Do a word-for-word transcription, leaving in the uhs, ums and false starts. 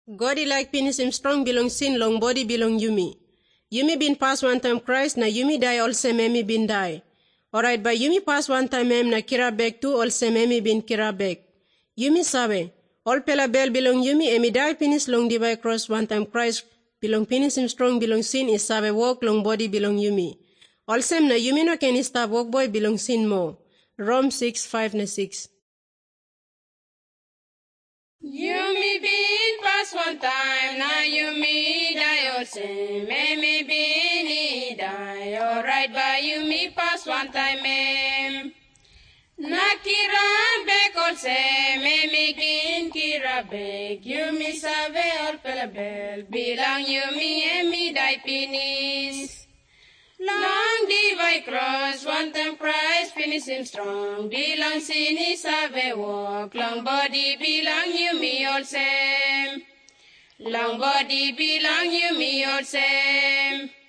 God like penis him strong belong sin long body belong Yumi. Yumi been pass one time Christ na Yumi die also Memi been die. Alright, but Yumi pass one time Mem na kira back too also Memi been kira back. Yumi sabe. All pela bell belong Yumi emi die penis long divide cross one time Christ belong penis him strong belong sin is sabe walk long body belong Yumi. Also na Yumi no can stop walk boy belong sin more. Rome six five na six. Yumi been pass one time, now Yumi die also. Memi been he die, alright, but Yumi pass one time, mem. Nakira bek also, Memi gin kira bek. Yumi save all pelabel, bilang Yumi emi die penis. Long divide cross, one time Christ finish him strong. Bilang sini save walk, long body bilang Yumi all same. Long body bilang Yumi all same.